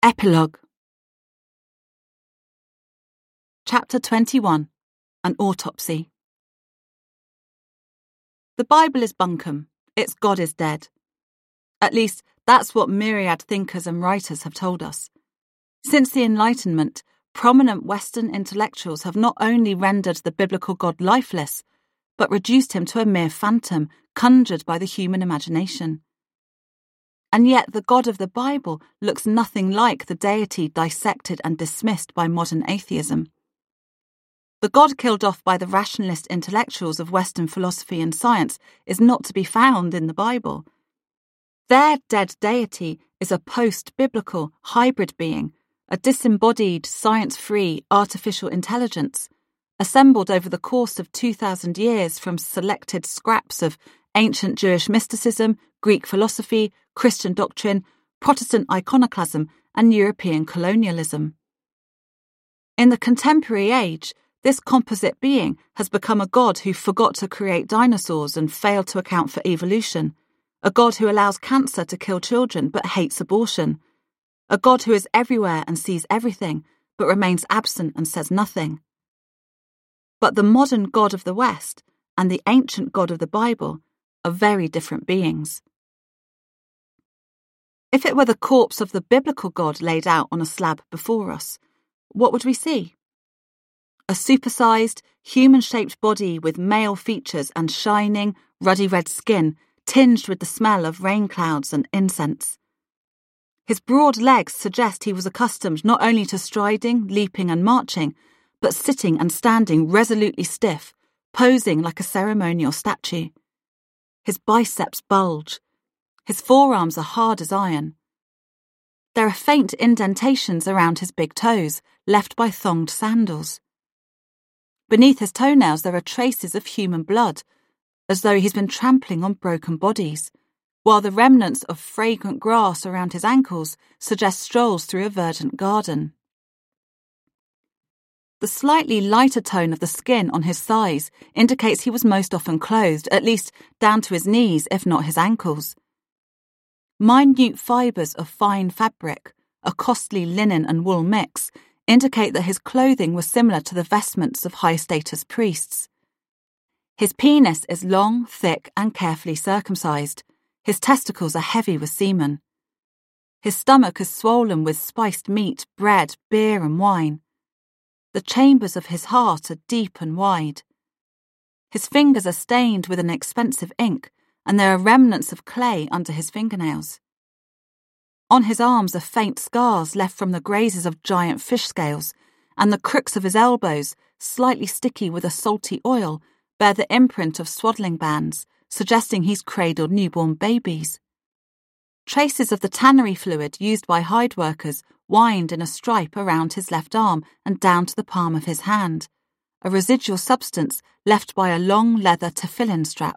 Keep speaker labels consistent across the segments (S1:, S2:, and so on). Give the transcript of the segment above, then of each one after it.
S1: Epilogue. Chapter 21. An Autopsy. The Bible is bunkum. Its God is dead. At least, that's what myriad thinkers and writers have told us. Since the Enlightenment, prominent Western intellectuals have not only rendered the biblical God lifeless, but reduced him to a mere phantom conjured by the human imagination. And yet the God of the Bible looks nothing like the deity dissected and dismissed by modern atheism. The God killed off by the rationalist intellectuals of Western philosophy and science is not to be found in the Bible. Their dead deity is a post-biblical hybrid being, a disembodied, science-free artificial intelligence, assembled over the course of 2,000 years from selected scraps of ancient Jewish mysticism, Greek philosophy, Christian doctrine, Protestant iconoclasm, and European colonialism. In the contemporary age, this composite being has become a God who forgot to create dinosaurs and failed to account for evolution, a God who allows cancer to kill children but hates abortion, a God who is everywhere and sees everything but remains absent and says nothing. But the modern God of the West and the ancient God of the Bible are very different beings. If it were the corpse of the biblical God laid out on a slab before us, what would we see? A supersized, human-shaped body with male features and shining, ruddy red skin tinged with the smell of rain clouds and incense. His broad legs suggest he was accustomed not only to striding, leaping and marching, but sitting and standing resolutely stiff, posing like a ceremonial statue. His biceps bulge. His forearms are hard as iron. There are faint indentations around his big toes, left by thonged sandals. Beneath his toenails there are traces of human blood, as though he's been trampling on broken bodies, while the remnants of fragrant grass around his ankles suggest strolls through a verdant garden. The slightly lighter tone of the skin on his thighs indicates he was most often clothed, at least down to his knees, if not his ankles. Minute fibres of fine fabric, a costly linen and wool mix, indicate that his clothing was similar to the vestments of high-status priests. His penis is long, thick, and carefully circumcised. His testicles are heavy with semen. His stomach is swollen with spiced meat, bread, beer, and wine. The chambers of his heart are deep and wide. His fingers are stained with an expensive ink, and there are remnants of clay under his fingernails. On his arms are faint scars left from the grazes of giant fish scales, and the crooks of his elbows, slightly sticky with a salty oil, bear the imprint of swaddling bands, suggesting he's cradled newborn babies. Traces of the tannery fluid used by hide workers wind in a stripe around his left arm and down to the palm of his hand, a residual substance left by a long leather tefillin strap.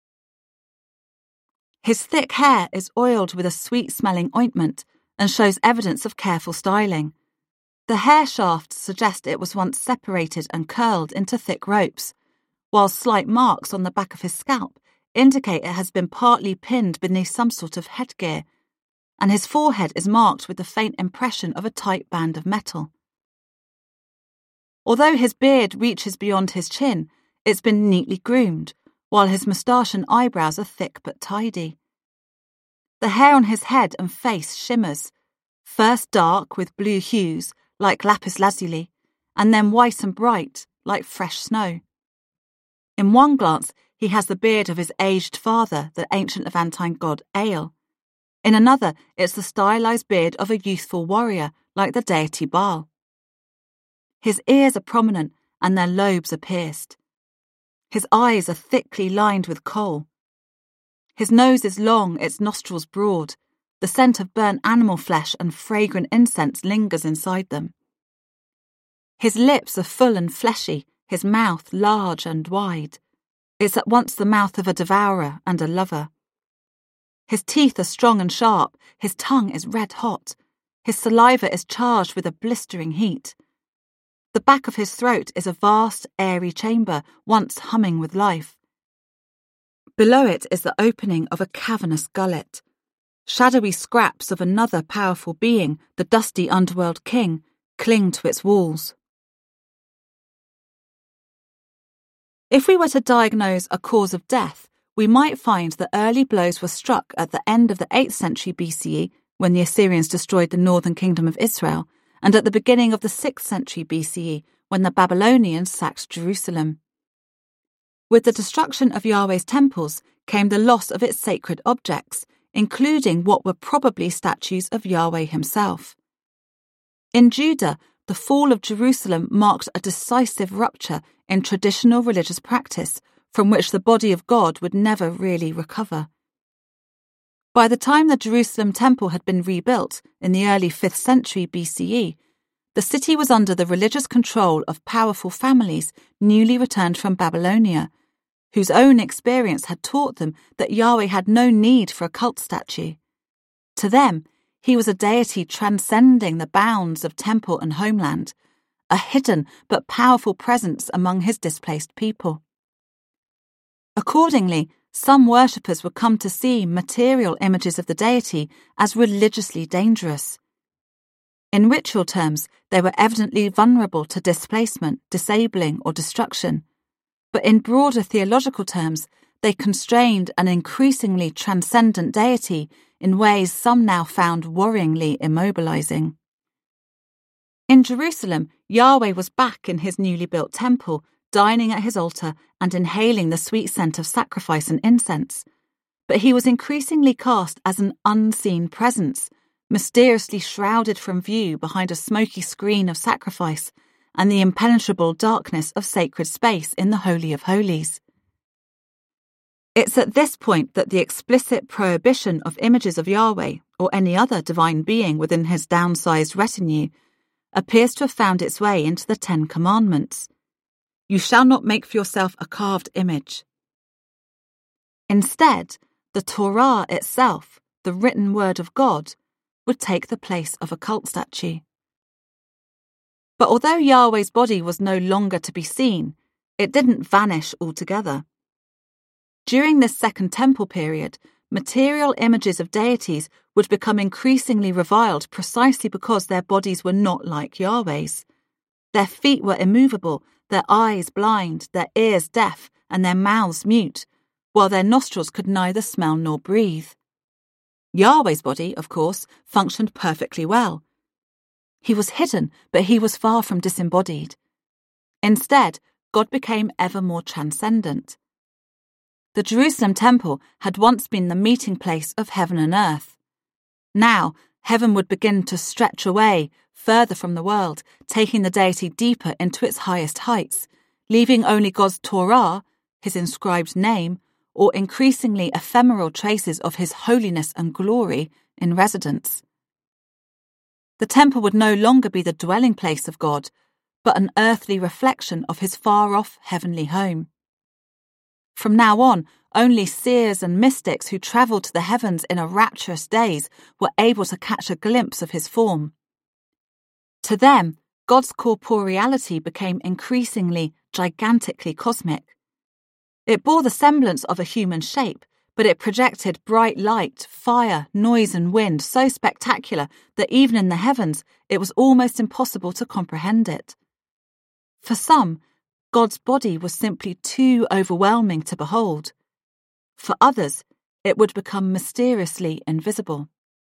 S1: His thick hair is oiled with a sweet-smelling ointment and shows evidence of careful styling. The hair shafts suggest it was once separated and curled into thick ropes, while slight marks on the back of his scalp indicate it has been partly pinned beneath some sort of headgear, and his forehead is marked with the faint impression of a tight band of metal. Although his beard reaches beyond his chin, it's been neatly groomed, while his moustache and eyebrows are thick but tidy. The hair on his head and face shimmers, first dark with blue hues, like lapis lazuli, and then white and bright, like fresh snow. In one glance, he has the beard of his aged father, the ancient Levantine god Ael. In another, it's the stylized beard of a youthful warrior, like the deity Baal. His ears are prominent, and their lobes are pierced. His eyes are thickly lined with kohl. His nose is long, its nostrils broad. The scent of burnt animal flesh and fragrant incense lingers inside them. His lips are full and fleshy, his mouth large and wide. It's at once the mouth of a devourer and a lover. His teeth are strong and sharp, his tongue is red hot. His saliva is charged with a blistering heat. The back of his throat is a vast, airy chamber, once humming with life. Below it is the opening of a cavernous gullet. Shadowy scraps of another powerful being, the dusty underworld king, cling to its walls. If we were to diagnose a cause of death, we might find that early blows were struck at the end of the 8th century BCE, when the Assyrians destroyed the northern kingdom of Israel, and at the beginning of the 6th century BCE, when the Babylonians sacked Jerusalem. With the destruction of Yahweh's temples came the loss of its sacred objects, including what were probably statues of Yahweh himself. In Judah, the fall of Jerusalem marked a decisive rupture in traditional religious practice, from which the body of God would never really recover. By the time the Jerusalem temple had been rebuilt in the early 5th century BCE, the city was under the religious control of powerful families newly returned from Babylonia, whose own experience had taught them that Yahweh had no need for a cult statue. To them, he was a deity transcending the bounds of temple and homeland, a hidden but powerful presence among his displaced people. Accordingly, some worshippers would come to see material images of the deity as religiously dangerous. In ritual terms, they were evidently vulnerable to displacement, disabling, or destruction. But in broader theological terms, they constrained an increasingly transcendent deity in ways some now found worryingly immobilizing. In Jerusalem, Yahweh was back in his newly built temple, dining at his altar and inhaling the sweet scent of sacrifice and incense. But he was increasingly cast as an unseen presence, mysteriously shrouded from view behind a smoky screen of sacrifice and the impenetrable darkness of sacred space in the Holy of Holies. It's at this point that the explicit prohibition of images of Yahweh or any other divine being within his downsized retinue appears to have found its way into the 10 Commandments. You shall not make for yourself a carved image. Instead, the Torah itself, the written word of God, would take the place of a cult statue. But although Yahweh's body was no longer to be seen, it didn't vanish altogether. During this Second Temple period, material images of deities would become increasingly reviled precisely because their bodies were not like Yahweh's. Their feet were immovable, their eyes blind, their ears deaf, and their mouths mute, while their nostrils could neither smell nor breathe. Yahweh's body, of course, functioned perfectly well. He was hidden, but he was far from disembodied. Instead, God became ever more transcendent. The Jerusalem temple had once been the meeting place of heaven and earth. Now, heaven would begin to stretch away, further from the world, taking the deity deeper into its highest heights, leaving only God's Torah, his inscribed name, or increasingly ephemeral traces of his holiness and glory in residence. The temple would no longer be the dwelling place of God, but an earthly reflection of his far-off heavenly home. From now on, only seers and mystics who travelled to the heavens in a rapturous daze were able to catch a glimpse of his form. To them, God's corporeality became increasingly, gigantically cosmic. It bore the semblance of a human shape, but it projected bright light, fire, noise and wind so spectacular that even in the heavens it was almost impossible to comprehend it. For some, God's body was simply too overwhelming to behold. For others, it would become mysteriously invisible.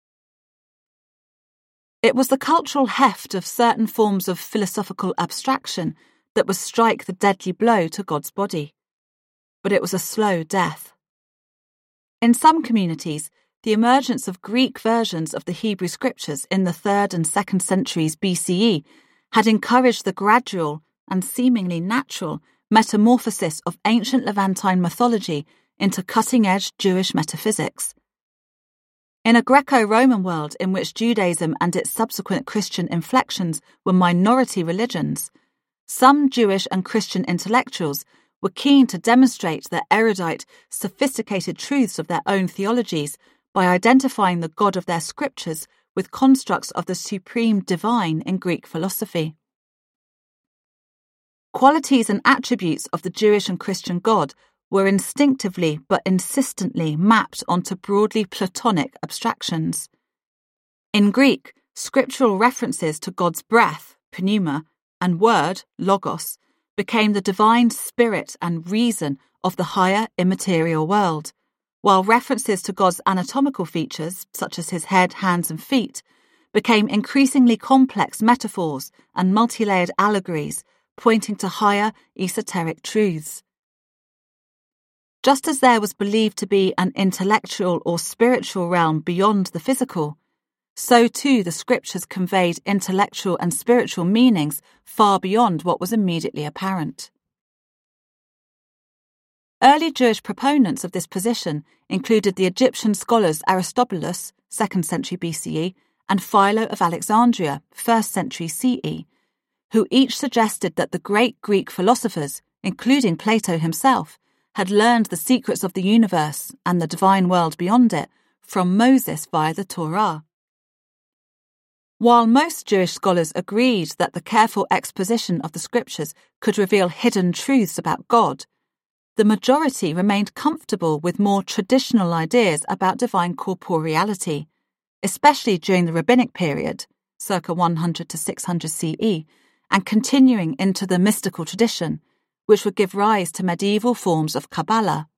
S1: It was the cultural heft of certain forms of philosophical abstraction that would strike the deadly blow to God's body. But it was a slow death. In some communities, the emergence of Greek versions of the Hebrew scriptures in the 3rd and 2nd centuries BCE had encouraged the gradual and seemingly natural metamorphosis of ancient Levantine mythology into cutting-edge Jewish metaphysics. In a Greco-Roman world in which Judaism and its subsequent Christian inflections were minority religions, some Jewish and Christian intellectuals were keen to demonstrate the erudite, sophisticated truths of their own theologies by identifying the God of their scriptures with constructs of the supreme divine in Greek philosophy. Qualities and attributes of the Jewish and Christian God were instinctively but insistently mapped onto broadly Platonic abstractions. In Greek, scriptural references to God's breath, pneuma, and word, logos, became the divine spirit and reason of the higher immaterial world, while references to God's anatomical features, such as his head, hands, and feet, became increasingly complex metaphors and multi-layered allegories pointing to higher esoteric truths. Just as there was believed to be an intellectual or spiritual realm beyond the physical, so too the scriptures conveyed intellectual and spiritual meanings far beyond what was immediately apparent. Early Jewish proponents of this position included the Egyptian scholars Aristobulus, 2nd century BCE, and Philo of Alexandria, 1st century CE, who each suggested that the great Greek philosophers, including Plato himself, had learned the secrets of the universe and the divine world beyond it from Moses via the Torah. While most Jewish scholars agreed that the careful exposition of the scriptures could reveal hidden truths about God, the majority remained comfortable with more traditional ideas about divine corporeality, especially during the rabbinic period, circa 100 to 600 CE, and continuing into the mystical tradition, which would give rise to medieval forms of Kabbalah.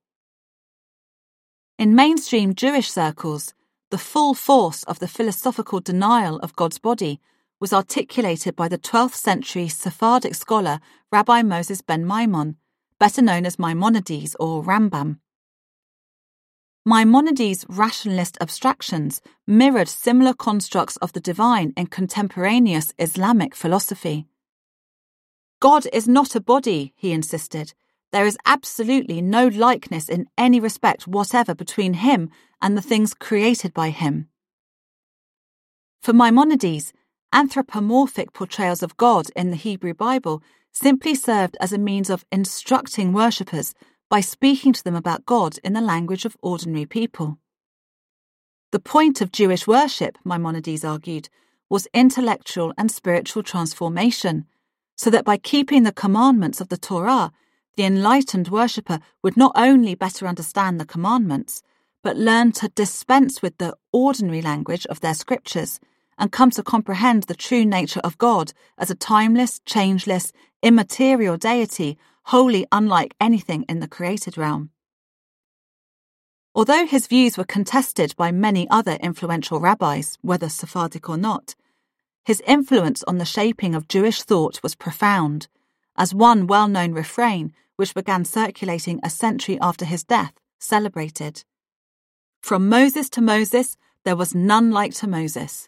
S1: In mainstream Jewish circles, the full force of the philosophical denial of God's body was articulated by the 12th century Sephardic scholar Rabbi Moses ben Maimon, better known as Maimonides or Rambam. Maimonides' rationalist abstractions mirrored similar constructs of the divine in contemporaneous Islamic philosophy. God is not a body, he insisted. There is absolutely no likeness in any respect whatever between him and the things created by him. For Maimonides, anthropomorphic portrayals of God in the Hebrew Bible simply served as a means of instructing worshippers by speaking to them about God in the language of ordinary people. The point of Jewish worship, Maimonides argued, was intellectual and spiritual transformation, so that by keeping the commandments of the Torah, the enlightened worshipper would not only better understand the commandments, but learn to dispense with the ordinary language of their scriptures and come to comprehend the true nature of God as a timeless, changeless, immaterial deity wholly unlike anything in the created realm. Although his views were contested by many other influential rabbis, whether Sephardic or not, his influence on the shaping of Jewish thought was profound, as one well-known refrain, which began circulating a century after his death, celebrated. From Moses to Moses, there was none like to Moses.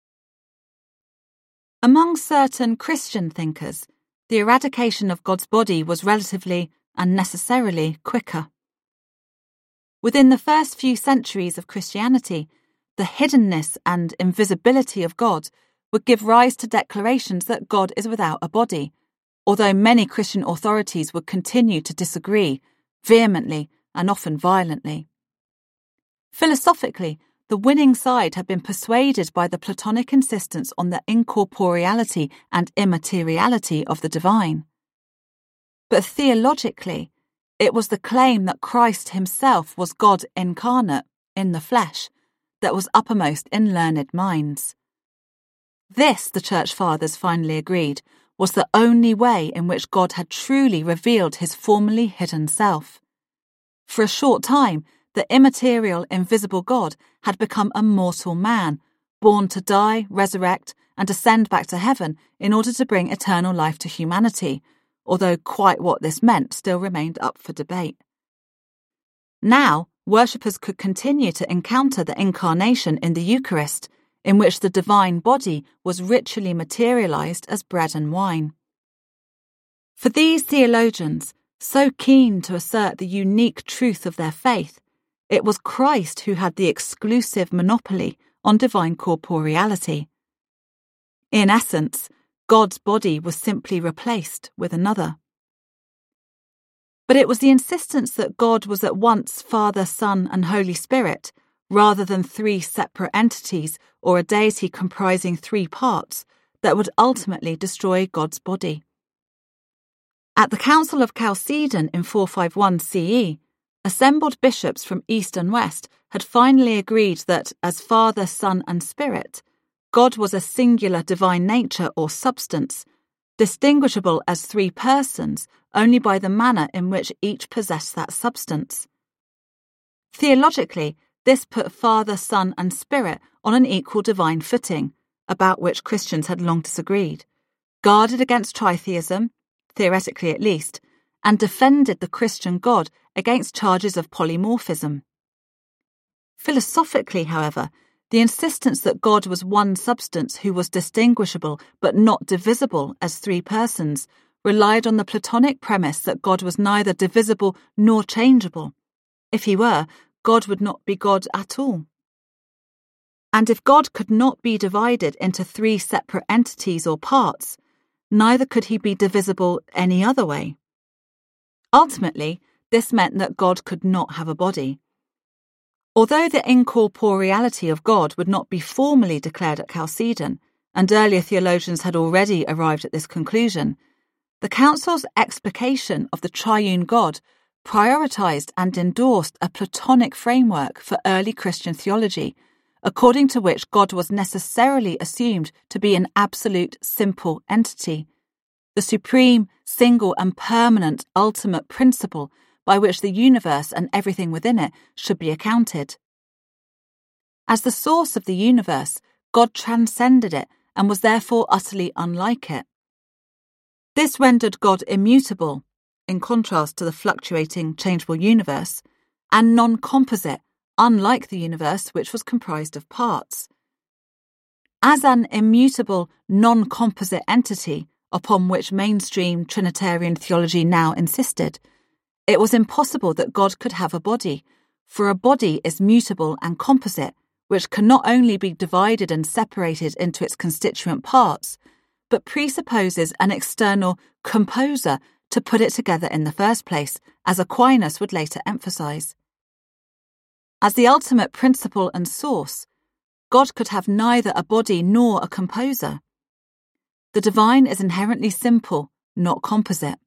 S1: Among certain Christian thinkers, the eradication of God's body was relatively and necessarily quicker. Within the first few centuries of Christianity, the hiddenness and invisibility of God would give rise to declarations that God is without a body, although many Christian authorities would continue to disagree, vehemently and often violently. Philosophically, the winning side had been persuaded by the Platonic insistence on the incorporeality and immateriality of the divine. But theologically, it was the claim that Christ himself was God incarnate, in the flesh, that was uppermost in learned minds. This, the Church Fathers finally agreed, was the only way in which God had truly revealed his formerly hidden self. For a short time, the immaterial, invisible God had become a mortal man, born to die, resurrect, and ascend back to heaven in order to bring eternal life to humanity, although quite what this meant still remained up for debate. Now, worshippers could continue to encounter the incarnation in the Eucharist, in which the divine body was ritually materialized as bread and wine. For these theologians, so keen to assert the unique truth of their faith, it was Christ who had the exclusive monopoly on divine corporeality. In essence, God's body was simply replaced with another. But it was the insistence that God was at once Father, Son, and Holy Spirit, rather than three separate entities or a deity comprising three parts, that would ultimately destroy God's body. At the Council of Chalcedon in 451 CE, assembled bishops from East and West had finally agreed that, as Father, Son, and Spirit, God was a singular divine nature or substance, distinguishable as three persons only by the manner in which each possessed that substance. Theologically, this put Father, Son, and Spirit on an equal divine footing, about which Christians had long disagreed, guarded against tritheism, theoretically at least, and defended the Christian God against charges of polymorphism. Philosophically, however, the insistence that God was one substance who was distinguishable but not divisible as three persons relied on the Platonic premise that God was neither divisible nor changeable. If he were, God would not be God at all. And if God could not be divided into three separate entities or parts, neither could he be divisible any other way. Ultimately, this meant that God could not have a body. Although the incorporeality of God would not be formally declared at Chalcedon, and earlier theologians had already arrived at this conclusion, the Council's explication of the triune God prioritized and endorsed a Platonic framework for early Christian theology, according to which God was necessarily assumed to be an absolute, simple entity, the supreme, single, and permanent ultimate principle by which the universe and everything within it should be accounted. As the source of the universe, God transcended it and was therefore utterly unlike it. This rendered God immutable, in contrast to the fluctuating, changeable universe, and non-composite, unlike the universe which was comprised of parts. As an immutable, non-composite entity upon which mainstream Trinitarian theology now insisted, it was impossible that God could have a body, for a body is mutable and composite, which can not only be divided and separated into its constituent parts, but presupposes an external composer to put it together in the first place, as Aquinas would later emphasize. As the ultimate principle and source, God could have neither a body nor a composer. The divine is inherently simple, not composite.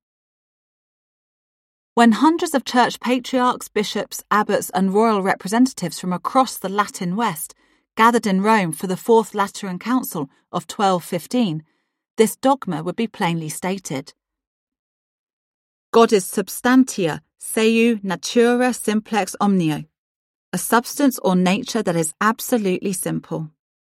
S1: When hundreds of church patriarchs, bishops, abbots, and royal representatives from across the Latin West gathered in Rome for the Fourth Lateran Council of 1215, this dogma would be plainly stated. God is substantia seu natura simplex omnio, a substance or nature that is absolutely simple.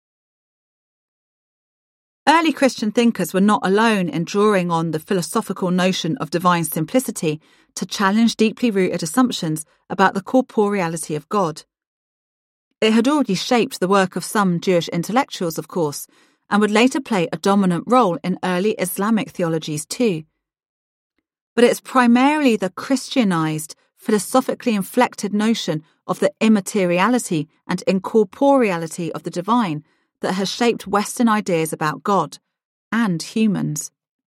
S1: Early Christian thinkers were not alone in drawing on the philosophical notion of divine simplicity to challenge deeply rooted assumptions about the corporeality of God. It had already shaped the work of some Jewish intellectuals, of course, and would later play a dominant role in early Islamic theologies too. But it's primarily the Christianized, philosophically inflected notion of the immateriality and incorporeality of the divine that has shaped Western ideas about God and humans.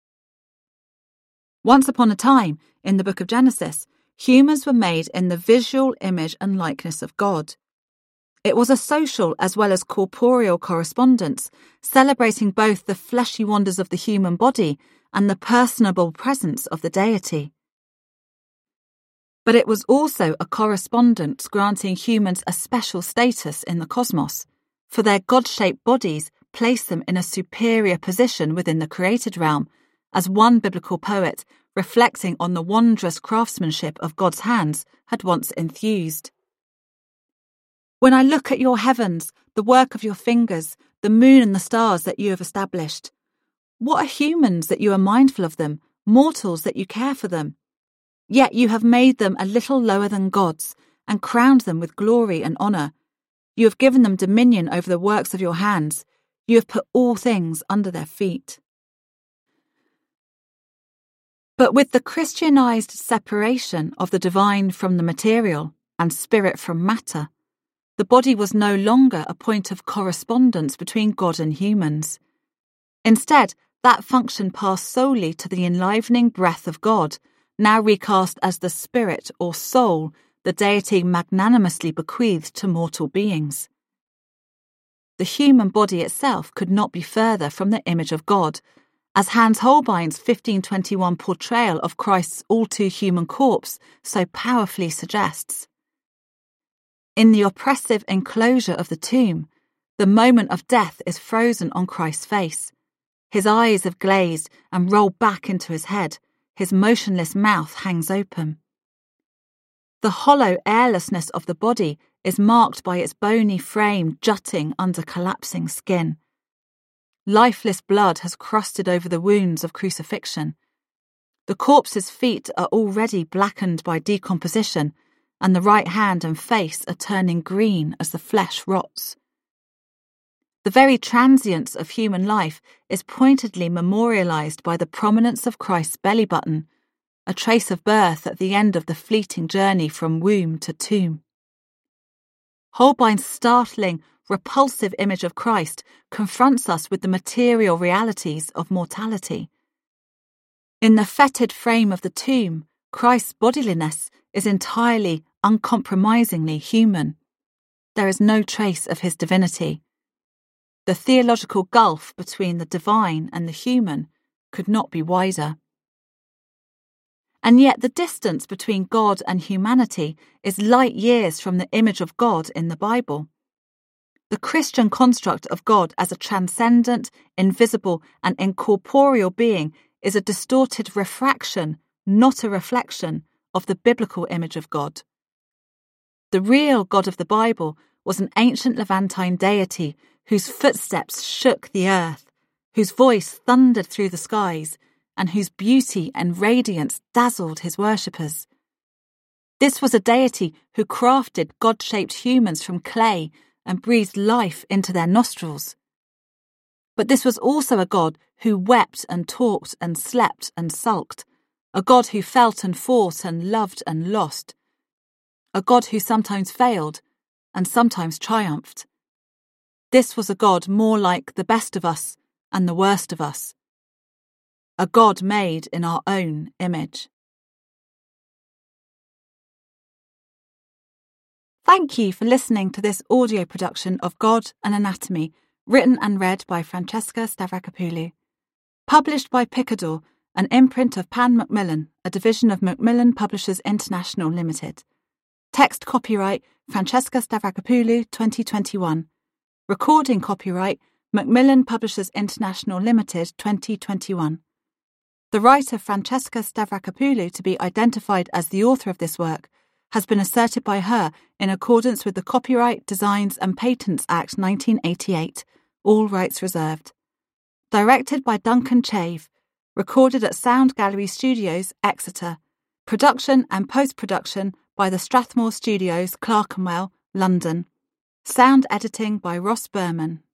S1: Once upon a time, in the book of Genesis, humans were made in the visual image and likeness of God. It was a social as well as corporeal correspondence, celebrating both the fleshy wonders of the human body and the personable presence of the deity. But it was also a correspondence granting humans a special status in the cosmos, for their God-shaped bodies placed them in a superior position within the created realm, as one biblical poet, reflecting on the wondrous craftsmanship of God's hands, had once enthused. When I look at your heavens, the work of your fingers, the moon and the stars that you have established, what are humans that you are mindful of them, mortals that you care for them? Yet you have made them a little lower than gods, and crowned them with glory and honour. You have given them dominion over the works of your hands. You have put all things under their feet. But with the Christianized separation of the divine from the material and spirit from matter, the body was no longer a point of correspondence between God and humans. Instead, that function passed solely to the enlivening breath of God, now recast as the spirit or soul the deity magnanimously bequeathed to mortal beings. The human body itself could not be further from the image of God, as Hans Holbein's 1521 portrayal of Christ's all-too-human corpse so powerfully suggests. In the oppressive enclosure of the tomb, the moment of death is frozen on Christ's face. His eyes have glazed and rolled back into his head. His motionless mouth hangs open. The hollow airlessness of the body is marked by its bony frame jutting under collapsing skin. Lifeless blood has crusted over the wounds of crucifixion. The corpse's feet are already blackened by decomposition, and the right hand and face are turning green as the flesh rots. The very transience of human life is pointedly memorialised by the prominence of Christ's belly button, a trace of birth at the end of the fleeting journey from womb to tomb. Holbein's startling, repulsive image of Christ confronts us with the material realities of mortality. In the fetid frame of the tomb, Christ's bodiliness is entirely, uncompromisingly human. There is no trace of his divinity. The theological gulf between the divine and the human could not be wider. And yet the distance between God and humanity is light years from the image of God in the Bible. The Christian construct of God as a transcendent, invisible, and incorporeal being is a distorted refraction, not a reflection, of the biblical image of God. The real God of the Bible was an ancient Levantine deity whose footsteps shook the earth, whose voice thundered through the skies, and whose beauty and radiance dazzled his worshippers. This was a deity who crafted God-shaped humans from clay and breathed life into their nostrils. But this was also a God who wept and talked and slept and sulked, a God who felt and fought and loved and lost, a God who sometimes failed and sometimes triumphed. This was a God more like the best of us and the worst of us, a God made in our own image. Thank you for listening to this audio production of God and Anatomy, written and read by Francesca Stavrakopoulou. Published by Picador, an imprint of Pan Macmillan, a division of Macmillan Publishers International Limited. Text copyright Francesca Stavrakopoulou 2021. Recording copyright Macmillan Publishers International Limited 2021. The right of Francesca Stavrakopoulou to be identified as the author of this work has been asserted by her in accordance with the Copyright, Designs and Patents Act 1988, all rights reserved. Directed by Duncan Chave. Recorded at Sound Gallery Studios, Exeter. Production and post-production by the Strathmore Studios, Clerkenwell, London. Sound editing by Ross Berman.